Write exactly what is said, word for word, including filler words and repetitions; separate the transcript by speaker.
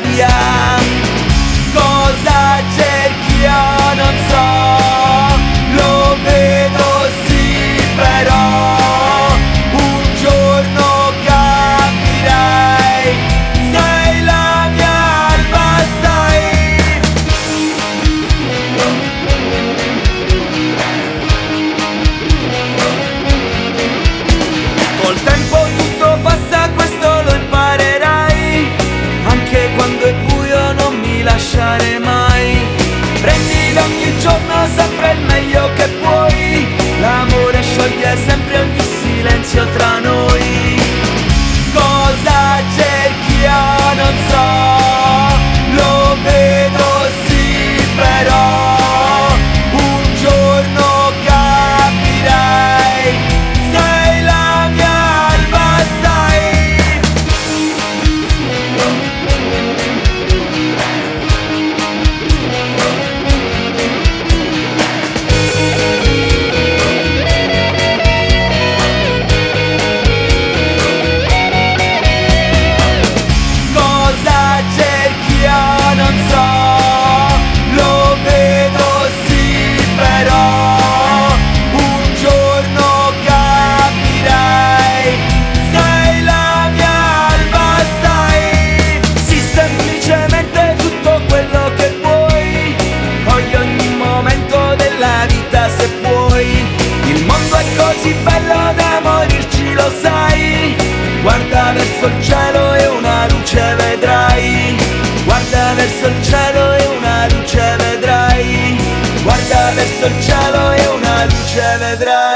Speaker 1: via. Cosa cerchi io non so, lo vedo sì però un giorno capirai, sei la mia alba, sai. Col tempo tutto passa, questo lo imparerai, anche quando è buio non mi lasciare mai. Prendi da ogni giorno sempre il meglio che puoi, l'amore scioglie sempre ogni silenzio tra noi. Cosa cerchi io non so, lo vedo sì però un giorno capirai, sei la mia alba, sai. Cosa cerchi io non so, lo vedo sì però un giorno capirai, sei la mia alba, sai. Sì, semplicemente tutto quello che vuoi, cogli ogni momento della vita se puoi. Il mondo è così bello da morirci, lo sai. Guarda verso il cielo e una luce vedrai, guarda verso il cielo e una luce vedrai, guarda verso il cielo e una luce vedrai.